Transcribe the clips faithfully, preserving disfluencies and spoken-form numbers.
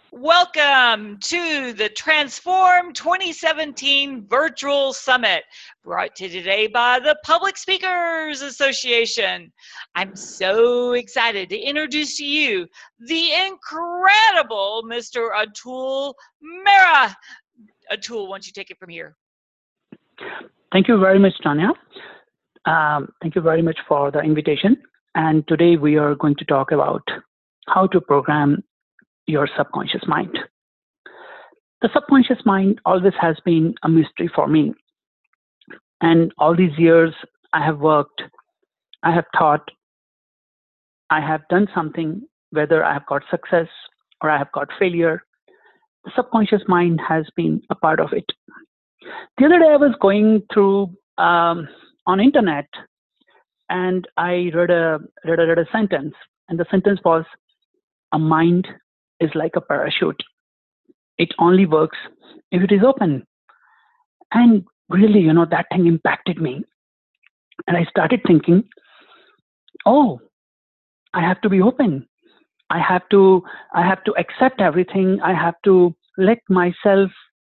Welcome to the Transform twenty seventeen Virtual Summit, brought to you today by the Public Speakers Association. I'm so excited to introduce to you the incredible Mister Atul Mehra. Atul, why don't you take it from here? Thank you very much, Tanya. Um, thank you very much for the invitation. And today we are going to talk about how to program your subconscious mind. The subconscious mind always has been a mystery for me. And all these years I have worked, I have thought, I have done something, whether I have got success or I have got failure, the subconscious mind has been a part of it. The other day I was going through um, on internet and I read a, read a read a sentence, and the sentence was, "A mind is like a parachute. It only works if it is open." And really, you know, that thing impacted me, and I started thinking, "Oh, I have to be open. I have to I have to accept everything. I have to let myself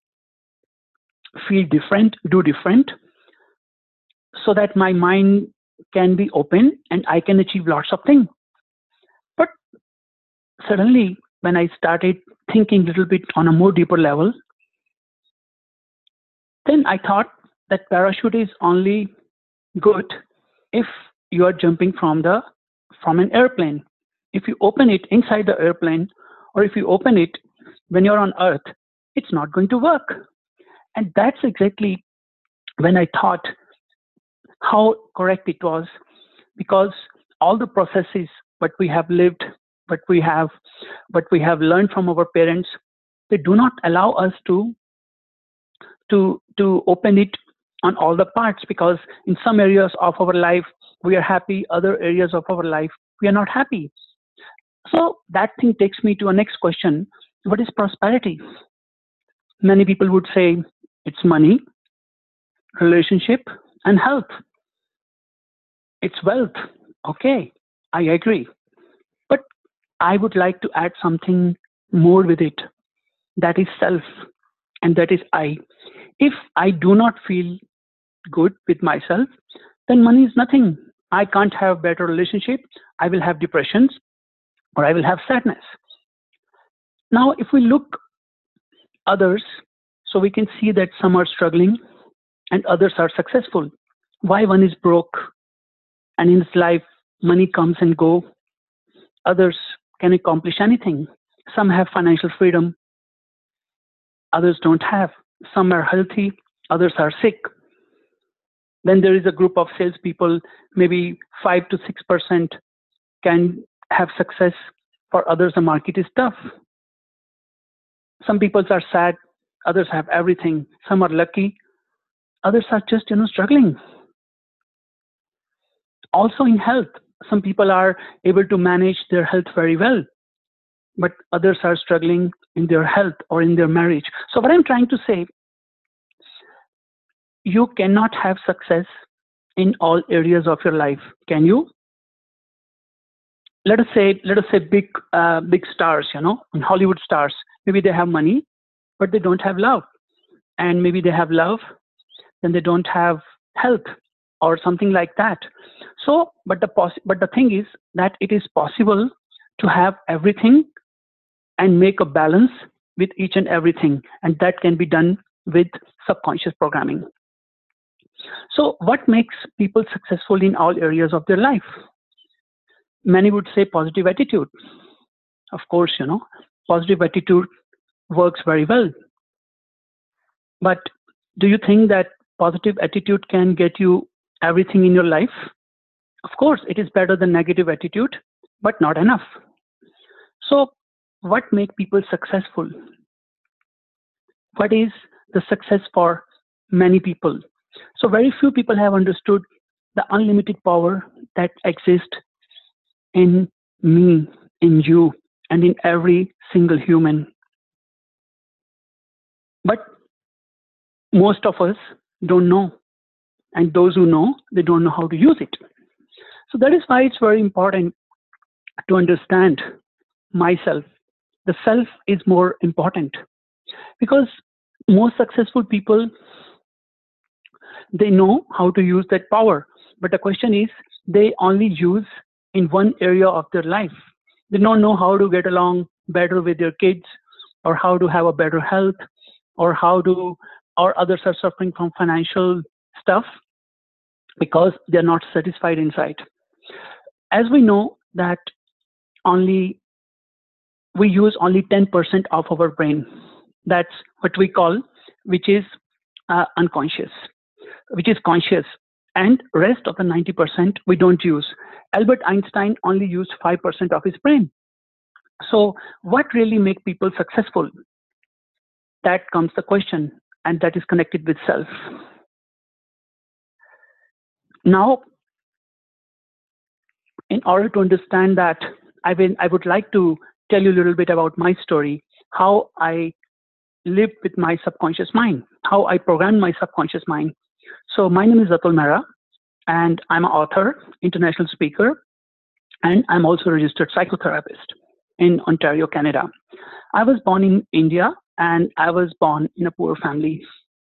feel different, do different, so that my mind can be open and I can achieve lots of things." But suddenly, when I started thinking a little bit on a more deeper level, then I thought that parachute is only good if you are jumping from the from an airplane. If you open it inside the airplane, or if you open it when you're on Earth, it's not going to work. And that's exactly when I thought how correct it was, because all the processes what we have lived, what we have, what we have learned from our parents, they do not allow us to to to open it on all the parts, because in some areas of our life we are happy, other areas of our life we are not happy. So that thing takes me to a next question: what is prosperity? Many people would say it's money, relationship, and health. It's wealth. Okay, I agree. But I would like to add something more with it. That is self, and that is I. If I do not feel good with myself, then money is nothing. I can't have better relationship. I will have depressions, or I will have sadness. Now, if we look others, so we can see that some are struggling and others are successful. Why one is broke and in his life money comes and go, others can accomplish anything. Some have financial freedom, others don't have. Some are healthy, others are sick. Then there is a group of salespeople, maybe five to six percent can have success. For others, the market is tough. Some people are sad, others have everything. Some are lucky, others are just, you know, struggling. Also in health, some people are able to manage their health very well, but others are struggling in their health or in their marriage. So what I'm trying to say, you cannot have success in all areas of your life, can you? Let us say, let us say big, uh, big stars, you know, Hollywood stars. Maybe they have money, but they don't have love, and maybe they have love, then they don't have health or something like that. So, but the poss- but the thing is that it is possible to have everything and make a balance with each and everything, and that can be done with subconscious programming. So, what makes people successful in all areas of their life? Many would say positive attitude. Of course, you know, positive attitude works very well. But do you think that positive attitude can get you everything in your life? Of course, it is better than negative attitude, but not enough. So, what make people successful? What is the success for many people? So, very few people have understood the unlimited power that exists in me, in you, and in every single human. But most of us don't know, and those who know, they don't know how to use it. So that is why it's very important to understand myself, the self is more important, because most successful people, they know how to use that power. But the question is, they only use in one area of their life. They don't know how to get along better with their kids, or how to have a better health, or how to, or others are suffering from financial stuff because they're not satisfied inside. As we know that only we use only ten percent of our brain. That's what we call, which is uh, unconscious, which is conscious, and rest of the ninety percent we don't use. Albert Einstein only used five percent of his brain. So what really make people successful? That comes the question, and that is connected with self. Now, in order to understand that, I will, I would like to tell you a little bit about my story, how I lived with my subconscious mind, how I programmed my subconscious mind. So my name is Atul Mehra, and I'm an author, international speaker, and I'm also a registered psychotherapist in Ontario, Canada. I was born in India, and I was born in a poor family.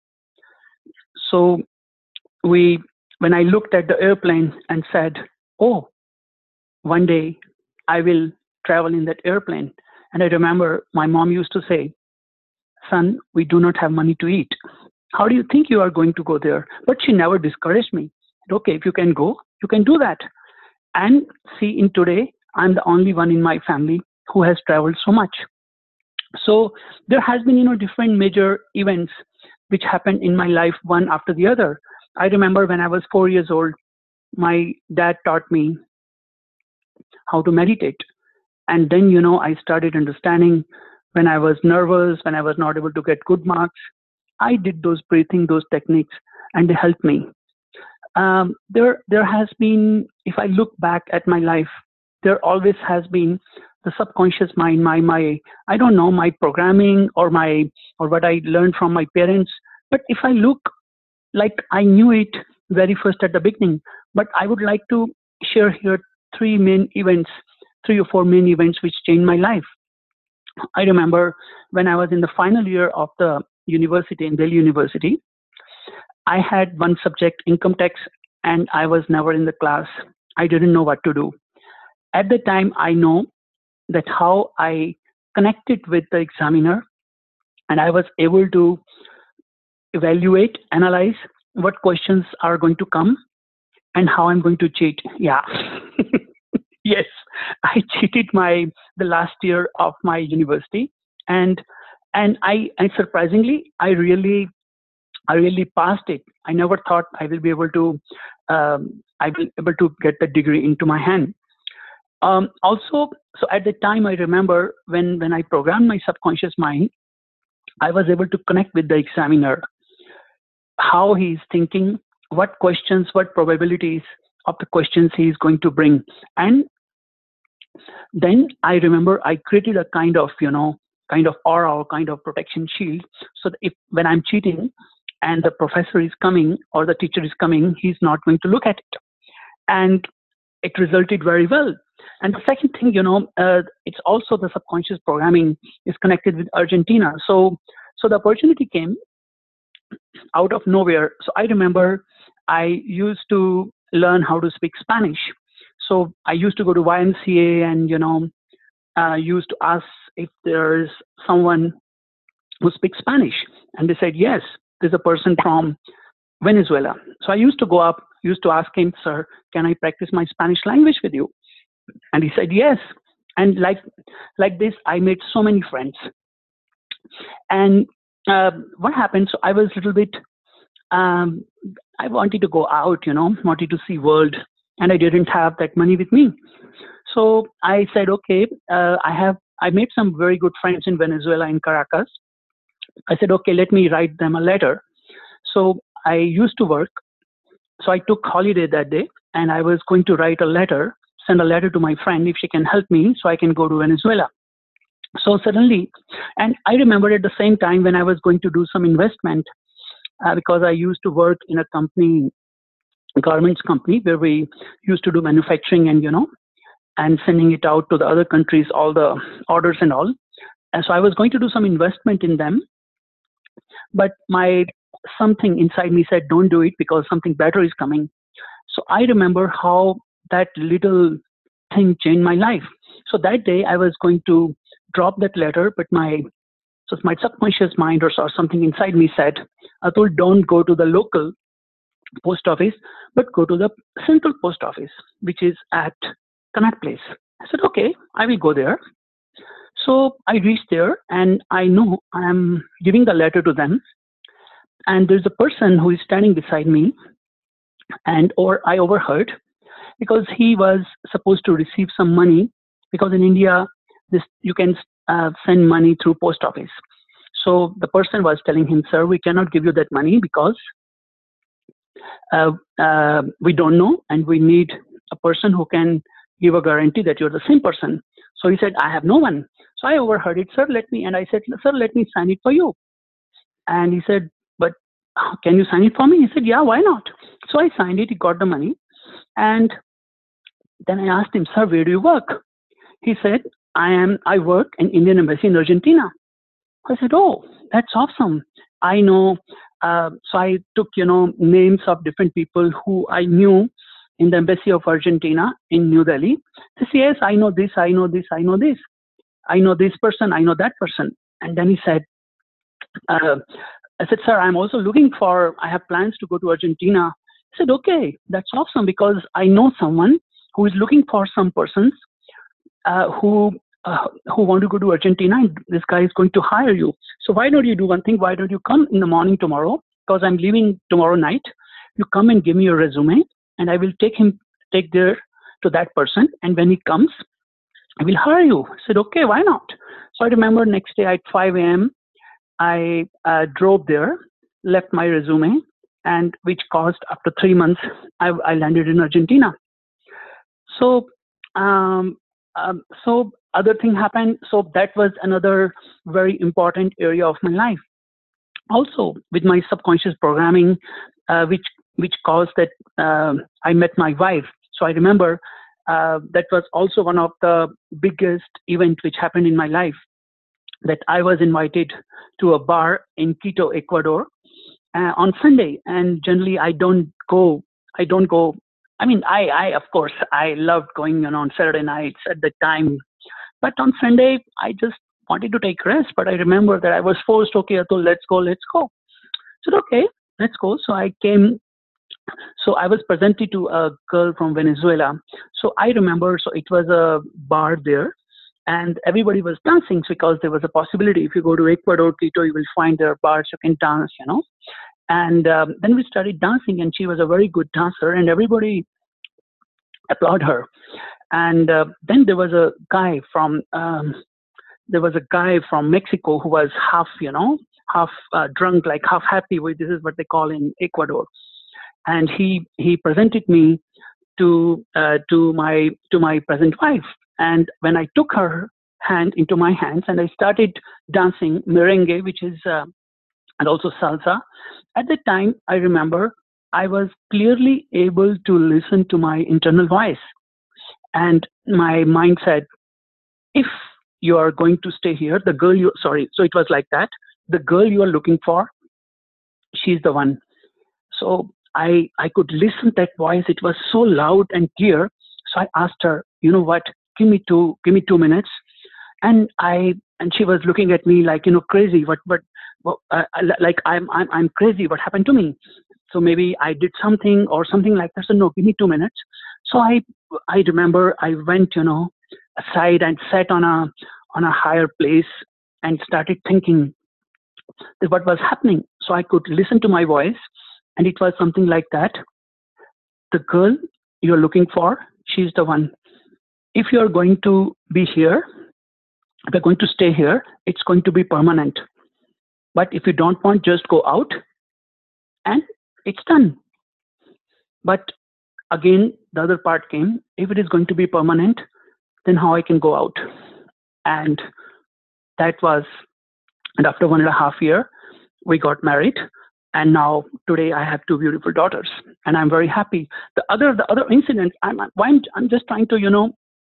So we, when I looked at the airplane and said, oh, one day I will travel in that airplane. And I remember my mom used to say, son, we do not have money to eat. How do you think you are going to go there? But she never discouraged me. Okay, if you can go, you can do that. And see, in today, I'm the only one in my family who has traveled so much. So there has been, you know, different major events which happened in my life, one after the other. I remember when I was four years old, my dad taught me how to meditate. And then, you know, I started understanding when I was nervous, when I was not able to get good marks, I did those breathing, those techniques, and they helped me. Um, there, there has been, if I look back at my life, there always has been the subconscious mind, my, my, I don't know, my programming or my, or what I learned from my parents. But if I look, like I knew it very first at the beginning, but I would like to share here three main events, three or four main events which changed my life. I remember when I was in the final year of the university, in Delhi University, I had one subject, income tax, and I was never in the class. I didn't know what to do. At the time, I know that how I connected with the examiner, and I was able to evaluate, analyze what questions are going to come and how I'm going to cheat. Yeah. Yes, I cheated my the last year of my university, and and I and surprisingly, I really I really passed it. I never thought I will be able to um, I will be able to get the degree into my hand. Um, also, so at the time, I remember when when I programmed my subconscious mind, I was able to connect with the examiner, how he is thinking, what questions, what probabilities of the questions he is going to bring. And then I remember I created a kind of, you know, kind of aura or kind of protection shield. So that if when I'm cheating and the professor is coming or the teacher is coming, he's not going to look at it. And it resulted very well. And the second thing, you know, uh, it's also the subconscious programming is connected with Argentina. So, so the opportunity came out of nowhere. So I remember I used to learn how to speak Spanish. So I used to go to Y M C A and, you know, uh, used to ask if there's someone who speaks Spanish. And they said, yes, there's a person from Venezuela. So I used to go up, used to ask him, sir, can I practice my Spanish language with you? And he said, yes. And like, like this, I made so many friends. And uh, what happened, so I was a little bit, um, I wanted to go out, you know, wanted to see world, and I didn't have that money with me. So I said, okay, uh, I have, I made some very good friends in Venezuela, in Caracas. I said, okay, let me write them a letter. So I used to work. So I took holiday that day, and I was going to write a letter, send a letter to my friend if she can help me so I can go to Venezuela. So suddenly, and I remember at the same time when I was going to do some investment, uh, because I used to work in a company, garments company, where we used to do manufacturing and, you know, and sending it out to the other countries, all the orders and all. And so I was going to do some investment in them, but my something inside me said, don't do it because something better is coming. So I remember how that little thing changed my life. So that day I was going to drop that letter, but my so my subconscious mind or, or something inside me said, Atul, don't go to the local post office, but go to the central post office, which is at Connaught Place. I said, okay, I will go there. So I reached there, and I know I am giving the letter to them, and there's a person who is standing beside me, and or I overheard, because he was supposed to receive some money, because in India this you can uh, send money through post office. So the person was telling him, sir, we cannot give you that money because uh, uh, we don't know, and we need a person who can give a guarantee that you're the same person. So he said, I have no one. So I overheard it, sir, let me, and I said, sir, let me sign it for you. And he said, but can you sign it for me? He said, yeah, why not? So I signed it, he got the money. And then I asked him, sir, where do you work? He said, I am, I work in Indian Embassy in Argentina. I said, oh, that's awesome. I know. Uh, so I took, you know, names of different people who I knew in the Embassy of Argentina in New Delhi. He said, yes, I know this, I know this, I know this. I know this person, I know that person. And then he said, uh, I said, sir, I'm also looking for, I have plans to go to Argentina. He said, okay, that's awesome, because I know someone who is looking for some persons uh, who uh, who want to go to Argentina, and this guy is going to hire you. So why don't you do one thing? Why don't you come in the morning tomorrow? Because I'm leaving tomorrow night. You come and give me your resume, and I will take him, take there to that person. And when he comes, I will hire you. I said, okay, why not? So I remember next day at five a.m., I uh, drove there, left my resume, and which caused after three months, I, I landed in Argentina. So, um, um, so other thing happened. So that was another very important area of my life. Also, with my subconscious programming, uh, which which caused that uh, I met my wife. So I remember uh, that was also one of the biggest events which happened in my life. That I was invited to a bar in Quito, Ecuador, uh, on Sunday, and generally I don't go. I don't go. I mean, I, I of course, I loved going, you know, on Saturday nights at the time, but on Sunday I just wanted to take rest. But I remember that I was forced. Okay, Atul, let's go, let's go. I said, okay, let's go. So I came. So I was presented to a girl from Venezuela. So I remember. So it was a bar there. And everybody was dancing because there was a possibility. If you go to Ecuador, Quito, you will find there are bars you can dance, you know. And um, then we started dancing, and she was a very good dancer, and everybody applauded her. And uh, then there was a guy from um, there was a guy from Mexico who was half, you know, half uh, drunk, like half happy. With this is what they call in Ecuador. And he he presented me to uh, to my to my present wife. And when I took her hand into my hands and I started dancing merengue, which is, uh, and also salsa, at that time, I remember I was clearly able to listen to my internal voice. And my mind said, if you are going to stay here, the girl you, sorry, so it was like that, the girl you are looking for, she's the one. So I, I could listen to that voice. It was so loud and clear. So I asked her, you know what? Give me two, give me two minutes. And I, and she was looking at me like, you know, crazy. What, what, what uh, like I'm, I'm, I'm crazy. What happened to me? So maybe I did something or something like that. So no, give me two minutes. So I, I remember I went, you know, aside and sat on a, on a higher place and started thinking that what was happening. So I could listen to my voice, and it was something like that. The girl you're looking for, she's the one. If you're going to be here, if you're going to stay here, it's going to be permanent. But if you don't want, just go out and it's done. But again, the other part came, if it is going to be permanent, then how I can go out? And that was, and after one and a half year, we got married. And now today I have two beautiful daughters, and I'm very happy. The other, the other incident, I'm, I'm, I'm just trying to, you know,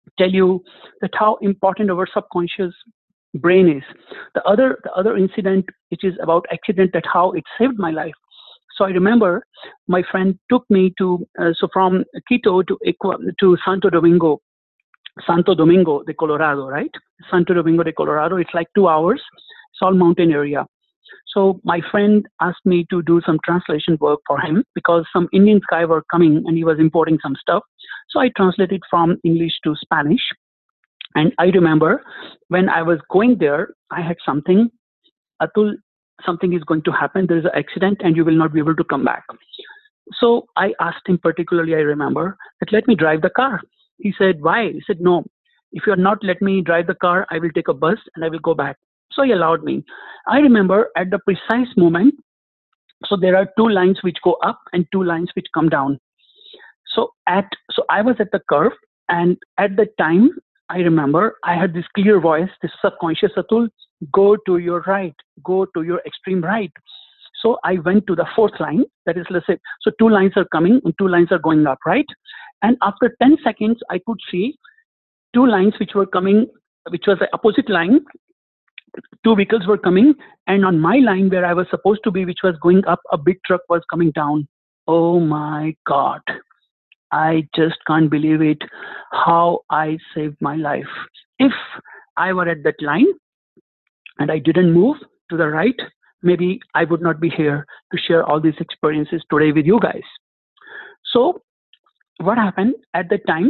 tell you that how important our subconscious brain is. The other the other incident, which is about accident, that how it saved my life. So I remember my friend took me to uh, so from Quito to Equa, to Santo Domingo, Santo Domingo de Colorado, right? Santo Domingo de Colorado. It's like two hours. It's all mountain area. So my friend asked me to do some translation work for him because some Indian guy were coming and he was importing some stuff. So I translated from English to Spanish. And I remember when I was going there, I had something, Atul, something is going to happen. There is an accident and you will not be able to come back. So I asked him particularly, I remember, that let me drive the car. He said, why? He said, no, if you're not let me drive the car, I will take a bus and I will go back. So he allowed me. I remember at the precise moment, so there are two lines which go up and two lines which come down. So at so I was at the curve, and at the time, I remember I had this clear voice, this subconscious, Atul, go to your right, go to your extreme right. So I went to the fourth line, that is, let's say, so two lines are coming and two lines are going up, right? And after ten seconds, I could see two lines which were coming, which was the opposite line. Two vehicles were coming, and on my line where I was supposed to be, which was going up, a big truck was coming down. Oh my God. I just can't believe it, how I saved my life. If I were at that line and I didn't move to the right, maybe I would not be here to share all these experiences today with you guys. So what happened at that time,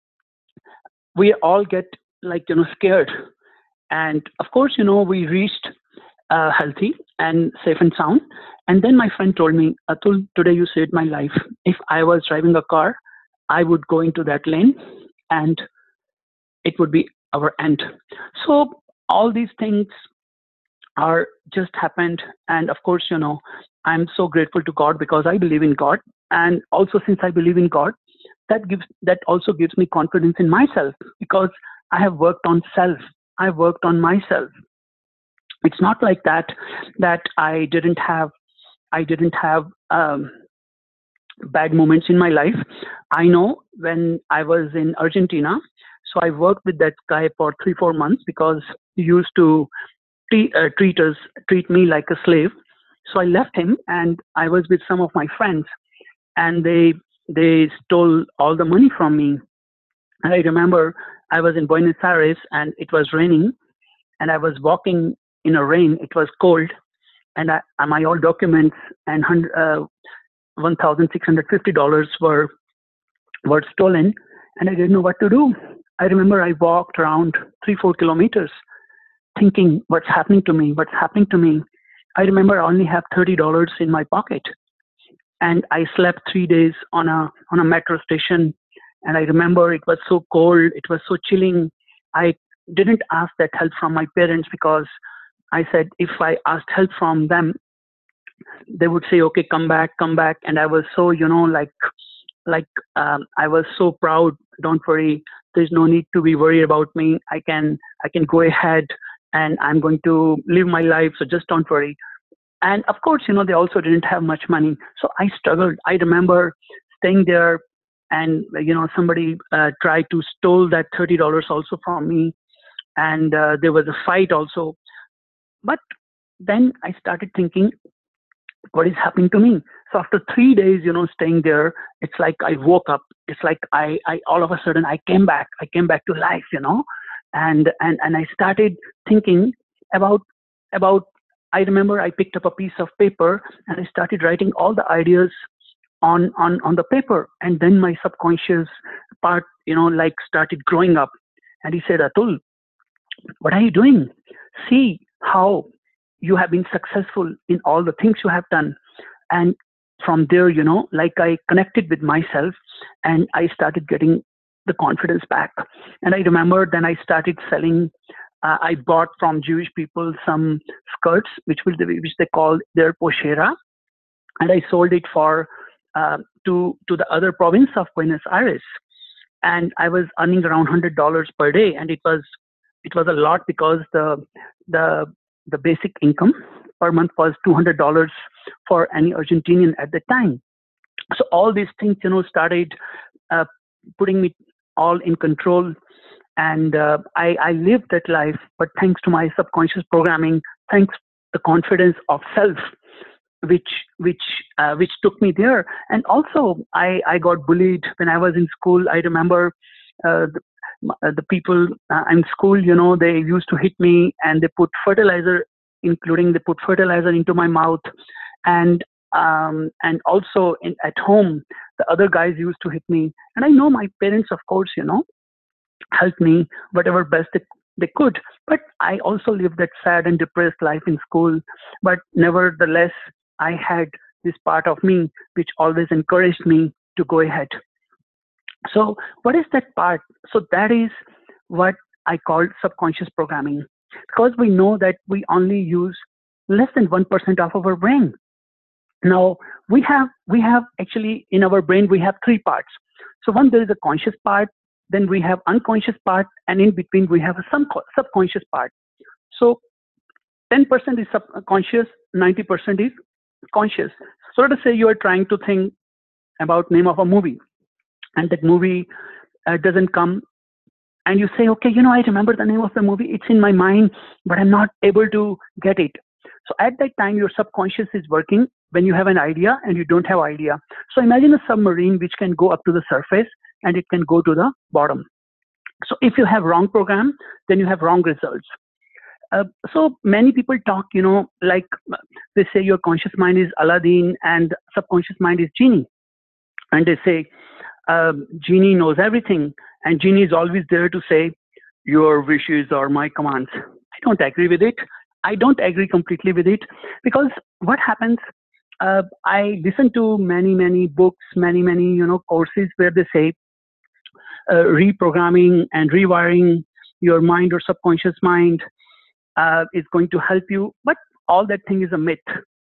we all get like, you know, scared. And of course, you know, we reached uh, healthy and safe and sound. And then my friend told me, Atul, today you saved my life. If I was driving a car, I would go into that lane and it would be our end. So all these things are just happened. And of course, you know, I'm so grateful to God because I believe in God. And also since I believe in God, that gives that also gives me confidence in myself because I have worked on self. I worked on myself. It's not like that, that I didn't have, I didn't have um, bad moments in my life. I know when I was in Argentina, so I worked with that guy for three, four months because he used to treat, uh, treat us, treat me like a slave. So I left him and I was with some of my friends and they, they stole all the money from me. And I remember I was in Buenos Aires and it was raining and I was walking in a rain. It was cold and I, my all documents and uh, one thousand six hundred fifty dollars were, were stolen and I didn't know what to do. I remember I walked around three, four kilometers thinking what's happening to me, what's happening to me. I remember I only have thirty dollars in my pocket and I slept three days on a, on a metro station. And I remember it was so cold, it was so chilling. I didn't ask that help from my parents because I said if I asked help from them, they would say, okay, come back, come back. And I was so, you know, like, like um, I was so proud. Don't worry, there's no need to be worried about me. I can, I can go ahead and I'm going to live my life. So just don't worry. And of course, you know, they also didn't have much money. So I struggled. I remember staying there. And, you know, somebody uh, tried to steal that thirty dollars also from me. And uh, there was a fight also. But then I started thinking, what is happening to me? So after three days, you know, staying there, it's like I woke up. It's like I, I all of a sudden I came back. I came back to life, you know. And, and, and I started thinking about, about, I remember I picked up a piece of paper and I started writing all the ideas on on on the paper, and then my subconscious part, you know, like started growing up. And he said, Atul, what are you doing? See how you have been successful in all the things you have done. And from there, you know, like I connected with myself and I started getting the confidence back. And I remember then I started selling. uh, I bought from Jewish people some skirts which will which they call their pochera, and I sold it for Uh, to to the other province of Buenos Aires, and I was earning around one hundred dollars per day, and it was it was a lot because the the the basic income per month was two hundred dollars for any Argentinian at the time. So all these things, you know, started uh, putting me all in control, and uh, I, I lived that life. But thanks to my subconscious programming, thanks the confidence of self, which which uh, which took me there. And also, I I got bullied when I was in school. I remember uh, the, uh, the people uh, in school, you know, they used to hit me, and they put fertilizer, including they put fertilizer into my mouth, and um, and also in, at home, the other guys used to hit me. And I know my parents, of course, you know, helped me whatever best they, they could. But I also lived that sad and depressed life in school. But nevertheless, I had this part of me which always encouraged me to go ahead. So what is that part? So that is what I call subconscious programming, because we know that we only use less than one percent of our brain. Now we have we have actually in our brain we have three parts. So one, there is a conscious part, then we have unconscious part, and in between we have a sub- subconscious part. So ten percent is subconscious, ninety percent is conscious. So let us say you are trying to think about name of a movie, and that movie uh, doesn't come, and you say, okay, you know, I remember the name of the movie, it's in my mind, but I'm not able to get it. So at that time, your subconscious is working when you have an idea and you don't have idea. So imagine a submarine which can go up to the surface and it can go to the bottom. So if you have wrong program, then you have wrong results. Uh, so many people talk, you know, like they say your conscious mind is Aladdin and subconscious mind is genie. And they say, uh, genie knows everything. And genie is always there to say, your wishes are my commands. I don't agree with it. I don't agree completely with it, because what happens, uh, I listen to many, many books, many, many, you know, courses where they say uh, reprogramming and rewiring your mind or subconscious mind uh, is going to help you. But all that thing is a myth.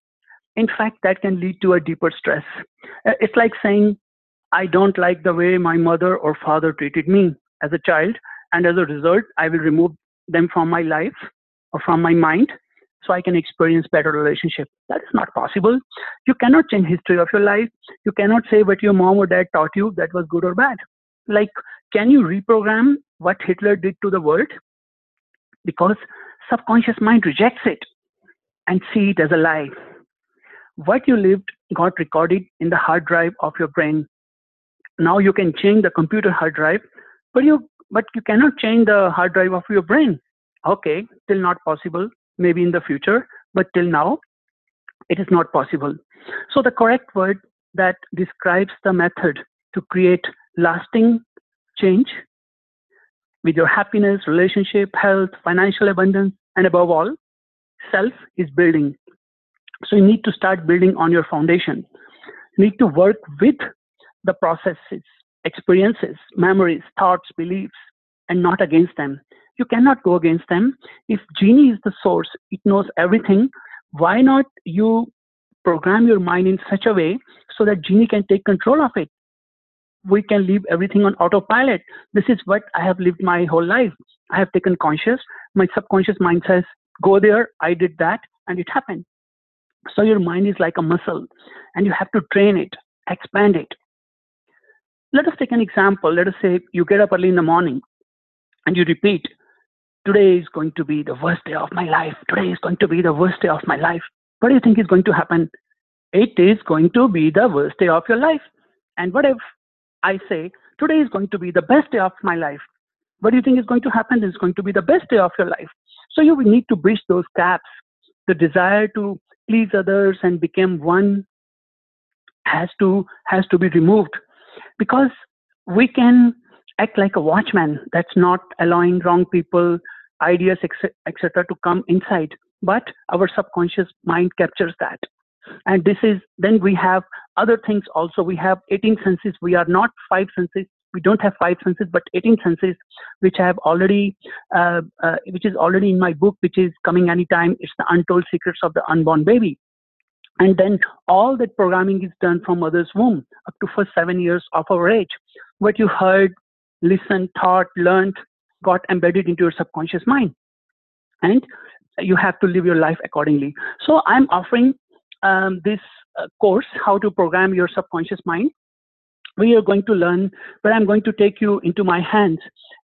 In fact, that can lead to a deeper stress. Uh, It's like saying, I don't like the way my mother or father treated me as a child, and as a result, I will remove them from my life or from my mind so I can experience better relationship. That is not possible. You cannot change history of your life. You cannot say what your mom or dad taught you that was good or bad. Like, can you reprogram what Hitler did to the world? Because subconscious mind rejects it and see it as a lie. What you lived got recorded in the hard drive of your brain. Now you can change the computer hard drive, but you but you cannot change the hard drive of your brain. Okay, still not possible. Maybe in the future, but till now it is not possible. So the correct word that describes the method to create lasting change with your happiness, relationship, health, financial abundance, and above all, self is building. So you need to start building on your foundation. You need to work with the processes, experiences, memories, thoughts, beliefs, and not against them. You cannot go against them. If genie is the source, it knows everything. Why not you program your mind in such a way so that genie can take control of it? We can leave everything on autopilot. This is what I have lived my whole life. I have taken conscious. My subconscious mind says, go there. I did that, and it happened. So your mind is like a muscle, and you have to train it, expand it. Let us take an example. Let us say you get up early in the morning and you repeat, today is going to be the worst day of my life. Today is going to be the worst day of my life. What do you think is going to happen? It is going to be the worst day of your life. And what if I say, today is going to be the best day of my life? What do you think is going to happen? It's going to be the best day of your life. So you will need to bridge those gaps. The desire to please others and become one has to has to be removed, because we can act like a watchman that's not allowing wrong people, ideas, et cetera to come inside. But our subconscious mind captures that. And this is, then we have other things also. We have eighteen senses. We are not five senses. We don't have five senses, but eighteen senses, which have already, uh, uh, which is already in my book, which is coming anytime. It's the Untold Secrets of the Unborn Baby. And then all that programming is done from mother's womb up to first seven years of our age. What you heard, listened, thought, learned, got embedded into your subconscious mind. And you have to live your life accordingly. So I'm offering um, this uh, course, How to Program Your Subconscious Mind. We are going to learn, but I'm going to take you into my hands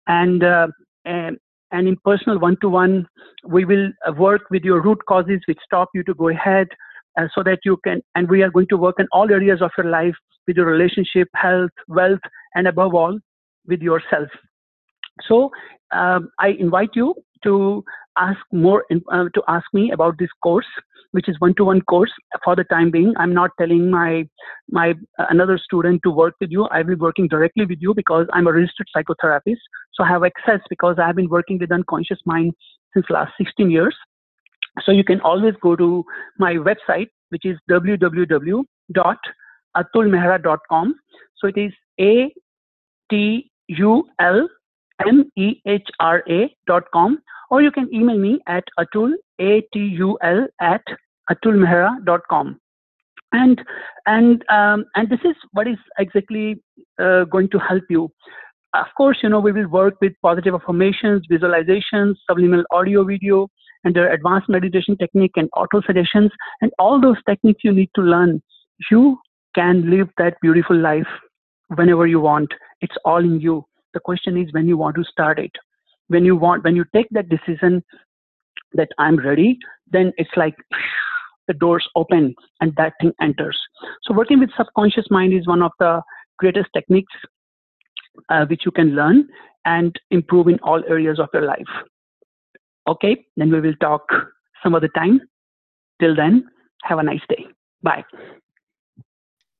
and uh, and, and in personal one-to-one, we will uh, work with your root causes which stop you to go ahead, uh, so that you can, and we are going to work in all areas of your life, with your relationship, health, wealth, and above all, with yourself. So um, I invite you to ask more, uh, to ask me about this course, which is one-to-one course for the time being. I'm not telling my my uh, another student to work with you. I will be working directly with you because I'm a registered psychotherapist. So I have access because I've been working with unconscious mind since last sixteen years. So you can always go to my website, which is w w w dot atul mehra dot com. So it is A T U L M E H R A dot com, or you can email me at atul, A T U L, at atul mehra dot com. And and um, and this is what is exactly uh, going to help you. Of course, you know, we will work with positive affirmations, visualizations, subliminal audio, video, and their advanced meditation technique and auto suggestions, and all those techniques you need to learn. You can live that beautiful life whenever you want. It's all in you. The question is when you want to start it. When you want, when you take that decision that I'm ready, then it's like the doors open and that thing enters. So working with subconscious mind is one of the greatest techniques uh, which you can learn and improve in all areas of your life. Okay, then we will talk some other time. Till then, have a nice day. Bye.